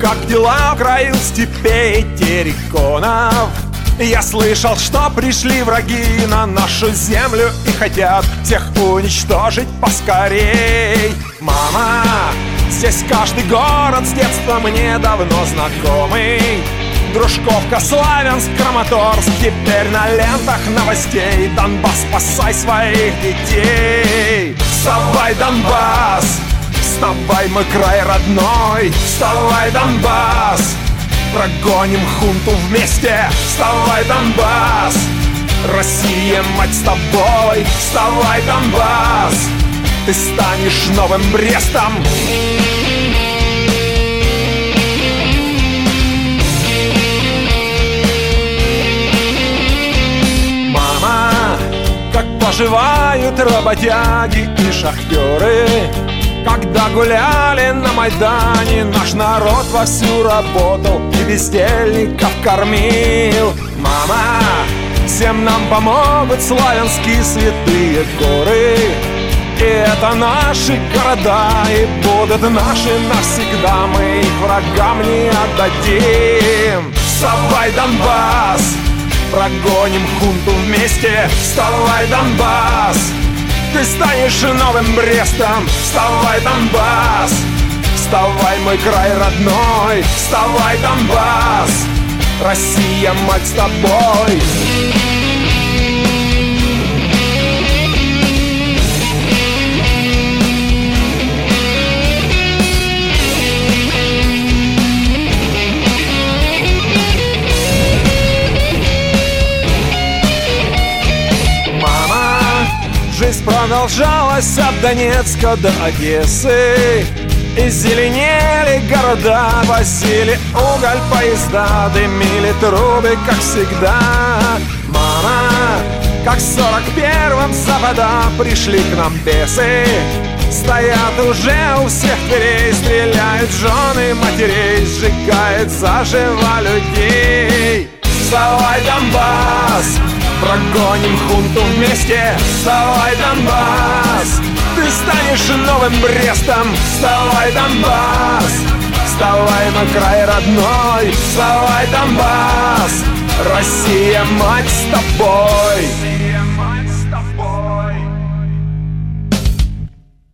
как дела в краю степей терриконов? Я слышал, что пришли враги на нашу землю и хотят всех уничтожить поскорей. Мама, здесь каждый город с детства мне давно знакомый. Дружковка, Славянск, Краматорск, теперь на лентах новостей. Донбасс, спасай своих детей. Вставай, Донбасс, вставай, мой край родной. Вставай, Донбасс, прогоним хунту вместе. Вставай, Донбасс, Россия, мать, с тобой. Вставай, Донбасс, ты станешь новым Брестом. Мама, как поживают работяги и шахтеры? Когда гуляли на Майдане, наш народ вовсю работал и бездельников кормил. Мама, всем нам помогут славянские святые горы. И это наши города, и будут наши навсегда. Мы их врагам не отдадим. Вставай, Донбасс, прогоним хунту вместе. Вставай, Донбасс, ты станешь новым Брестом. Вставай, Донбасс, вставай, мой край родной. Вставай, Донбасс, Россия, мать, с тобой. Жизнь продолжалась от Донецка до Одессы. И зеленели города, возили уголь поезда, дымили трубы, как всегда. Мама, как в 41-м с запада пришли к нам бесы. Стоят уже у всех дверей, стреляют жены матерей, сжигают заживо людей. Вставай, Донбасс, прогоним хунту вместе. Вставай, Донбасс, ты станешь новым Брестом. Вставай, Донбасс, вставай, мой край родной. Вставай, Донбасс, Россия, мать, с тобой.